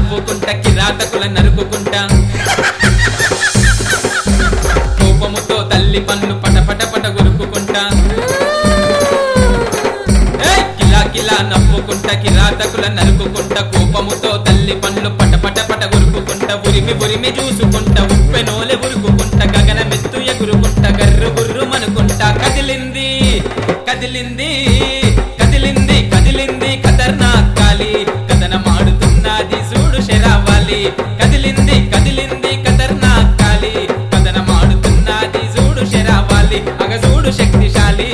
నవ్వుకుంటా కిరాతకుల నరుకుకుంటా కోపముతో తల్లి పన్ను పటపట పట గురుకుకుంటా కిలా కిలా నవ్వుకుంటా కిరాతకుల నరుకుకుంటా కోపముతో తల్లి పన్ను పటపట పట గురుకుకుంటా ఉరిమి ఉరిమి చూసుకుంటా ఉప్పెనోలె ఉరుకుకుంటా గగనమెత్తు ఎగురుకుంటా గర్రు గుర్రు మనుకుంటా కదిలింది కదిలింది కదిలింది కదిలింది ఖతర్నాక్ కాలి కథనమాడుతున్నది చూడు శరావాలి కదిలింది కదిలింది ఖతర్నాక్ కాలి కథనమాడుతున్నది చూడు శరావాలి అగ చూడు శక్తిశాలి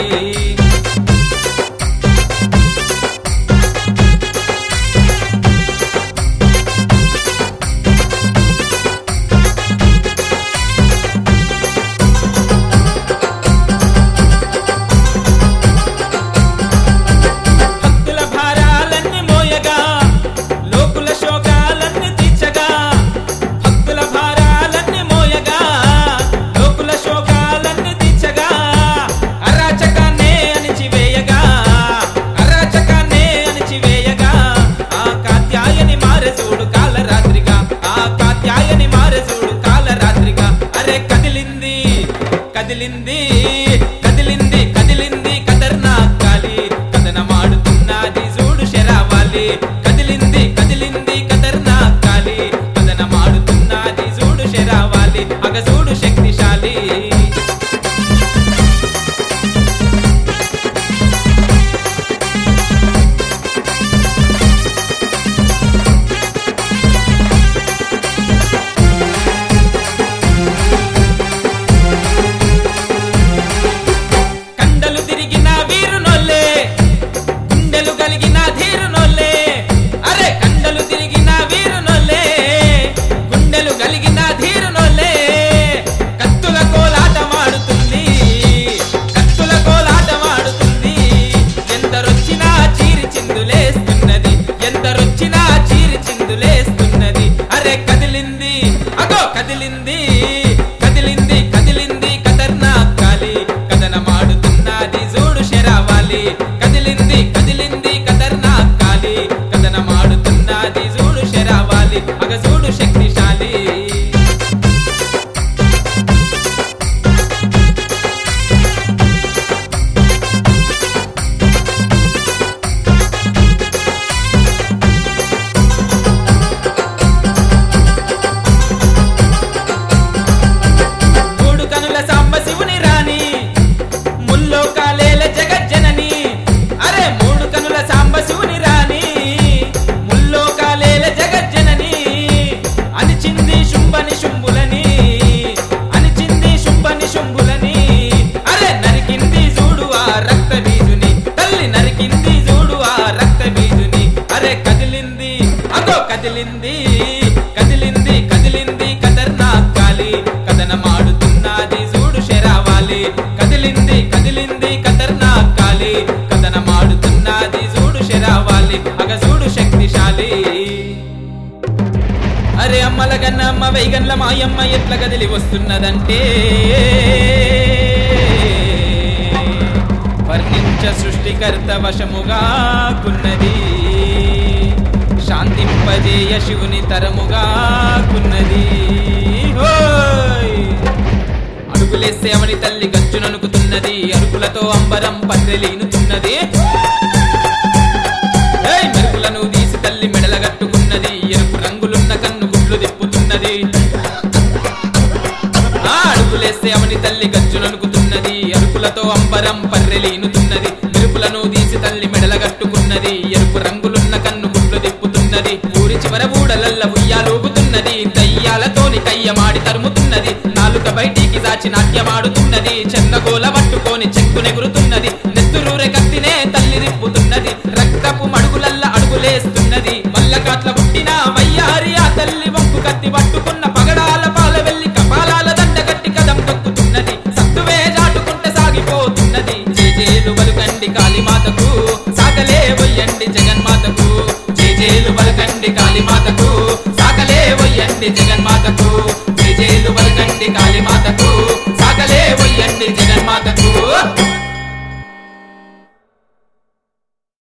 కదిలింది కదిలింది కదిలింది ఖతర్నాక్ కాలి కథనమాడుతున్నది చూడు శరావాలి కదిలింది కదిలింది ఖతర్నాక్ కాలి కథనమాడుతున్నది చూడు శరావాలి అగ చూడు శక్తిశాలి కదిలింది కదిలింది కదిలింది ఖతర్నాక్ కాలి కథనమాడుతున్నది చూడు శరావాలి కదిలింది కదిలింది ఖతర్నాక్ కాలి కథనమాడుతున్నది చూడు శరావాలి అగ చూడు శక్తిశాలి కదిలింది కదిలింది కదిలింది ఖతర్నాక్ కాలి కథనమాడుతున్నది చూడు శరావాలి కదిలింది కదిలింది ఖతర్నాక్ కాలి కథనమాడుతున్నది చూడు శరావాలి అగ చూడు శక్తిశాలి అరే అమ్మల గన్న అమ్మ వైగన్ల మాయమ్మ ఎట్ల కదిలి వస్తున్నదంటే వర్ణించ సృష్టికర్త వశముగా కున్నది శాంతింపజేయ శివుని తరముగా కున్నది అడుగులేస్తే అవని తల్లి గజ్జుననుకుతున్నది అరుగులతో అంబరం పర్రెలీనుతున్నది మెరుపులను తీసి తల్లి మెడలగట్టుకున్నది ఎరుపు రంగులున్న కన్ను గుడ్లు తిప్పుతున్నది అడుగులేస్తే అవని తల్లి గజ్జుననుకుతున్నది అరుగులతో అంబరం పర్రెలీనుతున్నది మెరుపులను తీసి తల్లి మెడలగట్టుకున్నది ఎరుపు రంగులున్న కన్ను ఊరి చివర ఊడలల్ల ఉయ్యాలూగుతున్నది దయ్యాలతోని కయ్యమాడి తరుముతున్నది నాలుక బయటికి దాచి నాట్యమాడుతున్నది చెన్నగోల పట్టుకొని చెక్కునెగురుతున్నది నెత్తురూరె కత్తినే తల్లి రిప్పుతున్నది రక్తపు మడుగులల్ల అడుగులేస్తున్నది మల్లకాట్ల పుట్టిన వయ్యారి ఆ తల్లి వంపు కత్తి పట్టుకున్న పగడాల పాల వెళ్లి కపాలాల దండ కట్టి కదం తొక్కుతున్నది సత్తువే జాటుకుంటే సాగిపోతున్నది జేజేలు బలుకండి కాళీమాతకు సాగలే వయ్యండి జగన్మాతకు జేజేలు బలకండి కాళీమాతకు సాగలే వయ్యండి జగన్మాతకు